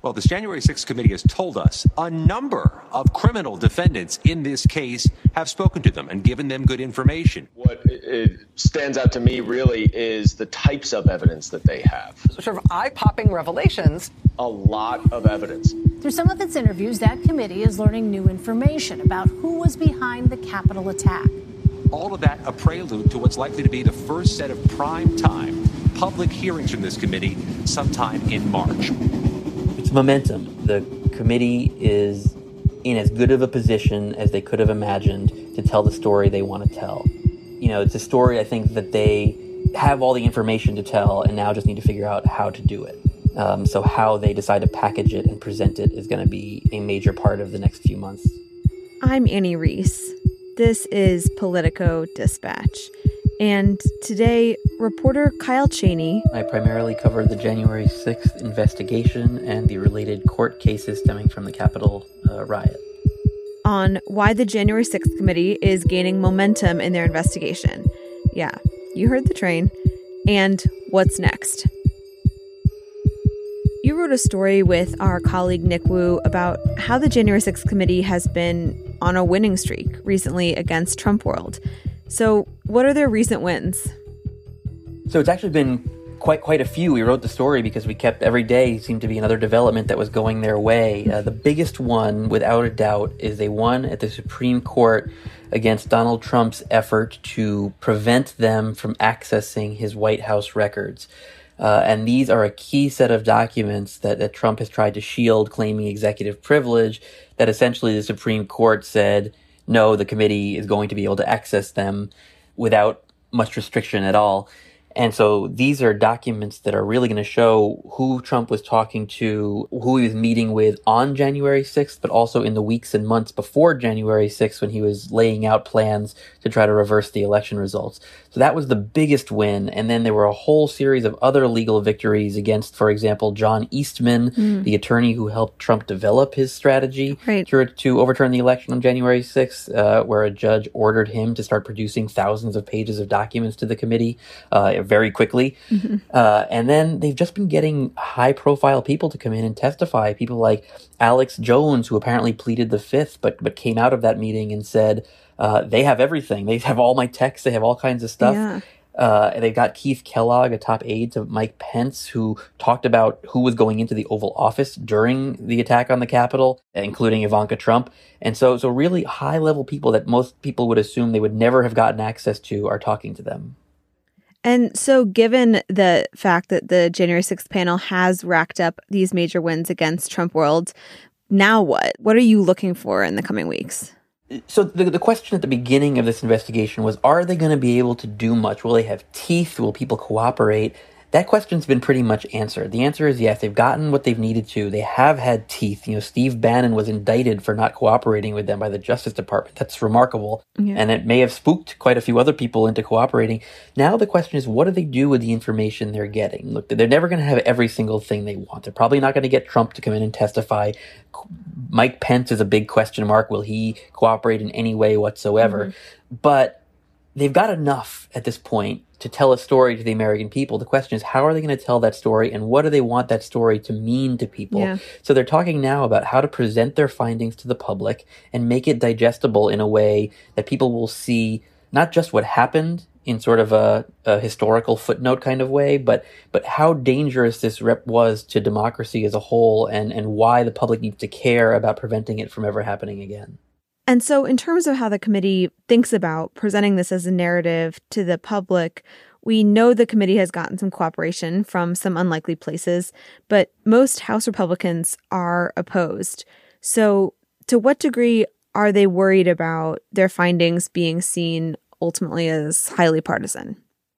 Well, this January 6th committee has told us a number of criminal defendants in this case have spoken to them and given them good information. What stands out to me really is the types of evidence that they have. Sort of eye-popping revelations. A lot of evidence. Through some of its interviews, that committee is learning new information about who was behind the Capitol attack. All of that a prelude to what's likely to be the first set of prime-time public hearings from this committee sometime in March. It's momentum. The committee is in as good of a position as they could have imagined to tell the story they want to tell. You know, it's a story, I think, that they have all the information to tell and now just need to figure out how to do it. So how they decide to package it and present it is going to be a major part of the next few months. I'm Annie Reese. This is Politico Dispatch. And today, reporter Kyle Cheney. I primarily covered the January 6th investigation and the related court cases stemming from the Capitol riot. On why the January 6th committee is gaining momentum in their investigation. Yeah, you heard the train. And what's next? You wrote a story with our colleague Nick Wu about how the January 6th committee has been on a winning streak recently against Trump World. So what are their recent wins? So it's actually been quite a few. We wrote the story because we kept every day seemed to be another development that was going their way. The biggest one, without a doubt, is they won at the Supreme Court against Donald Trump's effort to prevent them from accessing his White House records. And these are a key set of documents that Trump has tried to shield, claiming executive privilege, that essentially the Supreme Court said, no, the committee is going to be able to access them without much restriction at all. And so these are documents that are really going to show who Trump was talking to, who he was meeting with on January 6th, but also in the weeks and months before January 6th when he was laying out plans to try to reverse the election results. So that was the biggest win. And then there were a whole series of other legal victories against, for example, John Eastman, the attorney who helped Trump develop his strategy to overturn the election on January 6th, where a judge ordered him to start producing thousands of pages of documents to the committee very quickly. And then they've just been getting high-profile people to come in and testify. People like Alex Jones, who apparently pleaded the Fifth, but came out of that meeting and said, they have everything. They have all my texts. They have all kinds of stuff. Yeah. They've got Keith Kellogg, a top aide to Mike Pence, who talked about who was going into the Oval Office during the attack on the Capitol, including Ivanka Trump. And so really high-level people that most people would assume they would never have gotten access to are talking to them. And so given the fact that the January 6th panel has racked up these major wins against Trump World, now what? What are you looking for in the coming weeks? So the question at the beginning of this investigation was, are they going to be able to do much? Will they have teeth? Will people cooperate? That question's been pretty much answered. The answer is yes, they've gotten what they've needed to. They have had teeth. You know, Steve Bannon was indicted for not cooperating with them by the Justice Department. That's remarkable. Yeah. And it may have spooked quite a few other people into cooperating. Now the question is, what do they do with the information they're getting? Look, they're never going to have every single thing they want. They're probably not going to get Trump to come in and testify. Mike Pence is a big question mark. Will he cooperate in any way whatsoever? But they've got enough at this point to tell a story to the American people. The question is, how are they going to tell that story, and what do they want that story to mean to people? Yeah. So they're talking now about how to present their findings to the public and make it digestible in a way that people will see not just what happened in sort of a historical footnote kind of way, but how dangerous this was to democracy as a whole, and why the public needs to care about preventing it from ever happening again. And so in terms of how the committee thinks about presenting this as a narrative to the public, we know the committee has gotten some cooperation from some unlikely places, but most House Republicans are opposed. So to what degree are they worried about their findings being seen ultimately as highly partisan?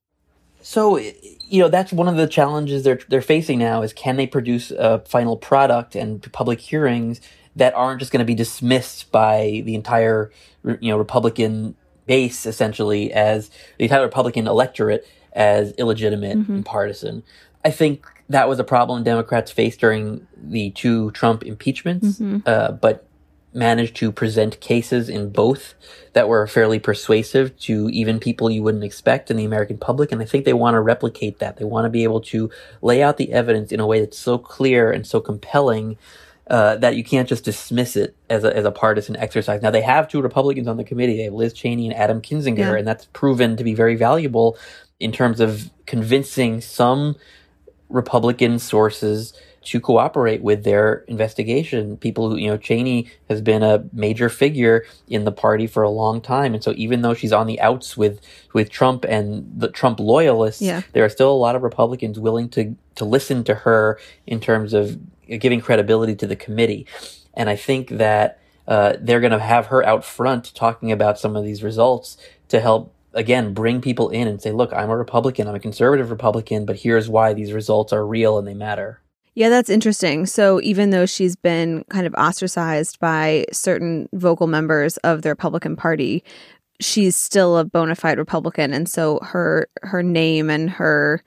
So, you know, that's one of the challenges they're facing now is, can they produce a final product and public hearings that aren't just going to be dismissed by the entire, Republican base, essentially, as the entire Republican electorate as illegitimate and partisan. I think that was a problem Democrats faced during the two Trump impeachments. But managed to present cases in both that were fairly persuasive to even people you wouldn't expect in the American public. And I think they want to replicate that. They want to be able to lay out the evidence in a way that's so clear and so compelling that you can't just dismiss it as a partisan exercise. Now, they have two Republicans on the committee. They have Liz Cheney and Adam Kinzinger, and that's proven to be very valuable in terms of convincing some Republican sources to cooperate with their investigation. People who, Cheney has been a major figure in the party for a long time. And so even though she's on the outs with Trump and the Trump loyalists, there are still a lot of Republicans willing to listen to her in terms of giving credibility to the committee. And I think that they're going to have her out front talking about some of these results to help, again, bring people in and say, look, I'm a Republican, I'm a conservative Republican, but here's why these results are real and they matter. Yeah, that's interesting. So even though she's been kind of ostracized by certain vocal members of the Republican Party, she's still a bona fide Republican. And so her name and her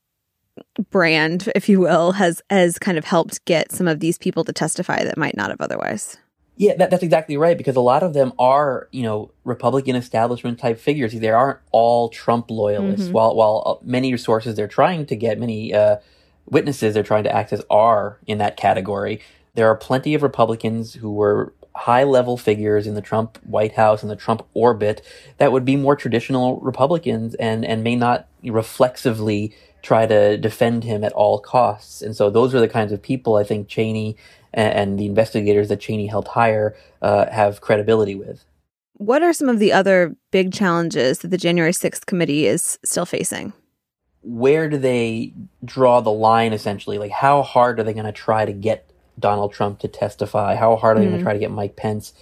brand, if you will, has kind of helped get some of these people to testify that might not have otherwise. Yeah, that's exactly right, because a lot of them are, Republican establishment type figures. They aren't all Trump loyalists. Mm-hmm. While many sources they're trying to get, many witnesses they're trying to access are in that category, there are plenty of Republicans who were high-level figures in the Trump White House and the Trump orbit that would be more traditional Republicans and may not reflexively try to defend him at all costs. And so those are the kinds of people I think Cheney and the investigators that Cheney helped hire have credibility with. What are some of the other big challenges that the January 6th committee is still facing? Where do they draw the line, essentially? Like, how hard are they going to try to get Donald Trump to testify? How hard are they going to try to get Mike Pence?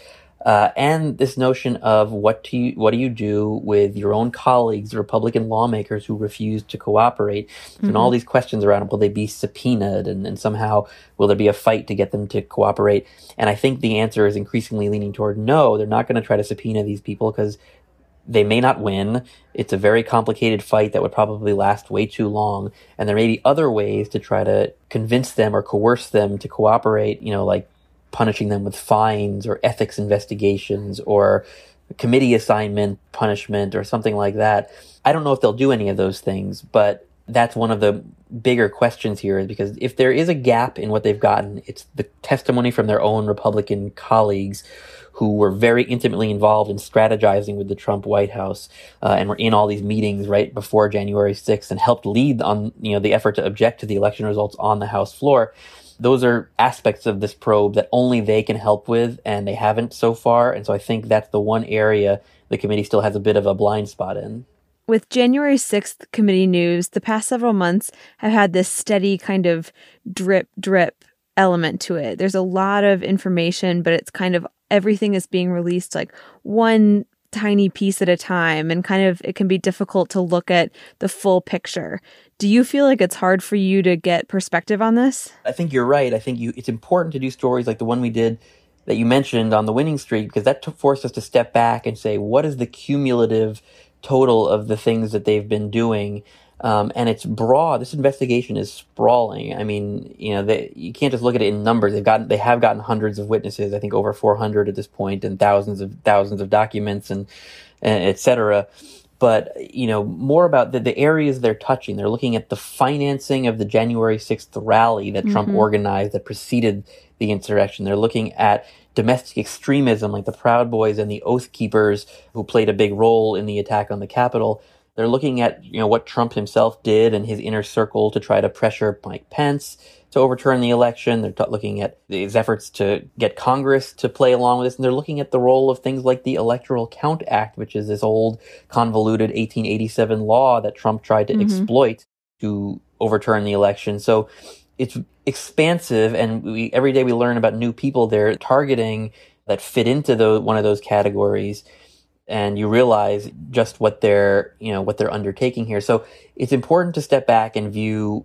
And this notion of what do you do with your own colleagues, Republican lawmakers who refuse to cooperate? And all these questions around, will they be subpoenaed? And somehow will there be a fight to get them to cooperate? And I think the answer is increasingly leaning toward no, they're not going to try to subpoena these people because they may not win. It's a very complicated fight that would probably last way too long. And there may be other ways to try to convince them or coerce them to cooperate, like punishing them with fines or ethics investigations or committee assignment punishment or something like that. I don't know if they'll do any of those things, but that's one of the bigger questions here, is because if there is a gap in what they've gotten, it's the testimony from their own Republican colleagues who were very intimately involved in strategizing with the Trump White House and were in all these meetings right before January 6th and helped lead on the effort to object to the election results on the House floor. Those are aspects of this probe that only they can help with, and they haven't so far. And so I think that's the one area the committee still has a bit of a blind spot in. With January 6th committee news, the past several months have had this steady kind of drip element to it. There's a lot of information, but it's kind of everything is being released like one tiny piece at a time, and kind of it can be difficult to look at the full picture. Do you feel like it's hard for you to get perspective on this? I think you're right. I think it's important to do stories like the one we did that you mentioned on the winning streak, because that forced us to step back and say, what is the cumulative total of the things that they've been doing? And it's broad. This investigation is sprawling. I mean, you can't just look at it in numbers. They have gotten hundreds of witnesses, I think over 400 at this point, and thousands of documents and et cetera. But, more about the areas they're touching. They're looking at the financing of the January 6th rally that Trump organized that preceded the insurrection. They're looking at domestic extremism like the Proud Boys and the Oath Keepers who played a big role in the attack on the Capitol. They're looking at, what Trump himself did and his inner circle to try to pressure Mike Pence to overturn the election. They're looking at his efforts to get Congress to play along with this. And they're looking at the role of things like the Electoral Count Act, which is this old convoluted 1887 law that Trump tried to exploit to overturn the election. So it's expansive, and every day we learn about new people they're targeting that fit into one of those categories. And you realize just what they're undertaking here. So it's important to step back and view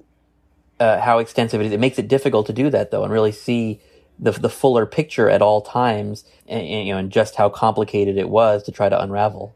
how extensive it is. It makes it difficult to do that, though, and really see the fuller picture at all times, and just how complicated it was to try to unravel.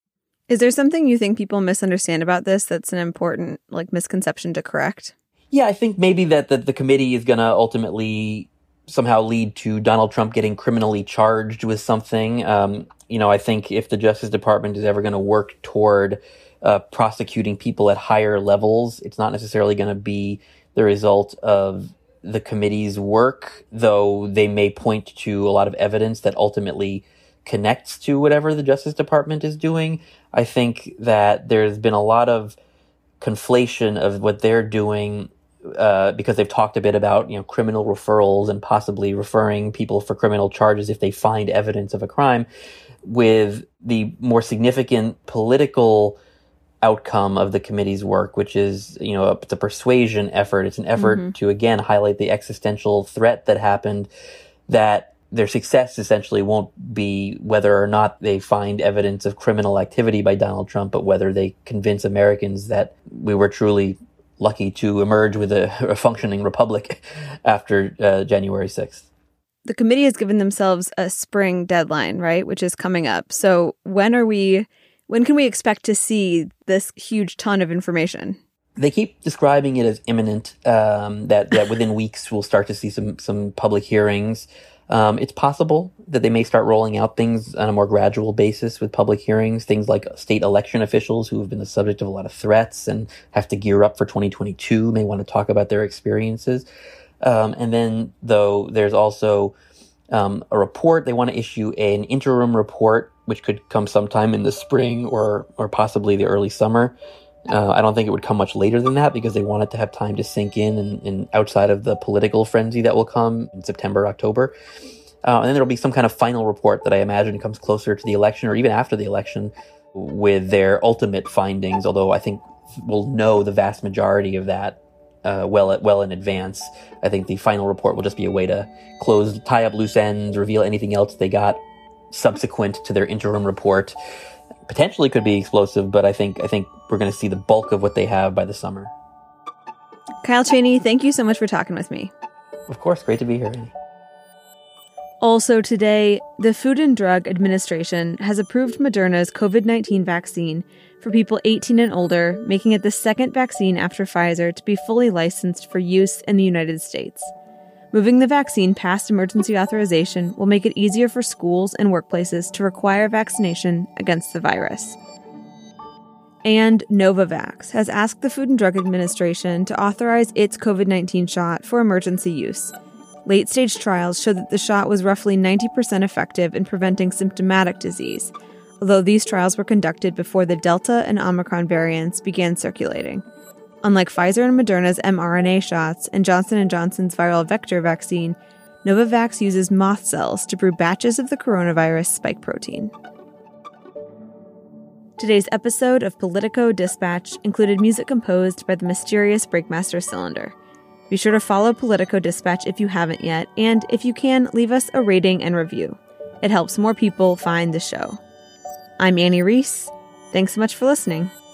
Is there something you think people misunderstand about this that's an important misconception to correct? Yeah, I think maybe that the committee is going to ultimately somehow lead to Donald Trump getting criminally charged with something. I think if the Justice Department is ever going to work toward prosecuting people at higher levels, it's not necessarily going to be the result of the committee's work, though they may point to a lot of evidence that ultimately connects to whatever the Justice Department is doing. I think that there's been a lot of conflation of what they're doing because they've talked a bit about, criminal referrals and possibly referring people for criminal charges if they find evidence of a crime, with the more significant political outcome of the committee's work, which is, it's a persuasion effort. It's an effort to, again, highlight the existential threat that happened, that their success essentially won't be whether or not they find evidence of criminal activity by Donald Trump, but whether they convince Americans that we were truly lucky to emerge with a functioning republic after January 6th. The committee has given themselves a spring deadline, right, which is coming up. So when can we expect to see this huge ton of information? They keep describing it as imminent, that within weeks we'll start to see some public hearings. It's possible that they may start rolling out things on a more gradual basis with public hearings, things like state election officials who have been the subject of a lot of threats and have to gear up for 2022 may want to talk about their experiences. And then, though, there's also a report. They want to issue an interim report, which could come sometime in the spring or possibly the early summer. I don't think it would come much later than that because they want it to have time to sink in and outside of the political frenzy that will come in September, October. And then there'll be some kind of final report that I imagine comes closer to the election or even after the election with their ultimate findings, although I think we'll know the vast majority of that well in advance. I think the final report will just be a way to tie up loose ends, reveal anything else they got subsequent to their interim report. Potentially could be explosive, but I think we're going to see the bulk of what they have by the summer. Kyle Cheney, thank you so much for talking with me. Of course, great to be here, Annie. Also today, the Food and Drug Administration has approved Moderna's COVID-19 vaccine for people 18 and older, making it the second vaccine after Pfizer to be fully licensed for use in the United States. Moving the vaccine past emergency authorization will make it easier for schools and workplaces to require vaccination against the virus. And Novavax has asked the Food and Drug Administration to authorize its COVID-19 shot for emergency use. Late-stage trials show that the shot was roughly 90% effective in preventing symptomatic disease, although these trials were conducted before the Delta and Omicron variants began circulating. Unlike Pfizer and Moderna's mRNA shots and Johnson & Johnson's viral vector vaccine, Novavax uses moth cells to brew batches of the coronavirus spike protein. Today's episode of Politico Dispatch included music composed by the mysterious Breakmaster Cylinder. Be sure to follow Politico Dispatch if you haven't yet, and if you can, leave us a rating and review. It helps more people find the show. I'm Annie Reese. Thanks so much for listening.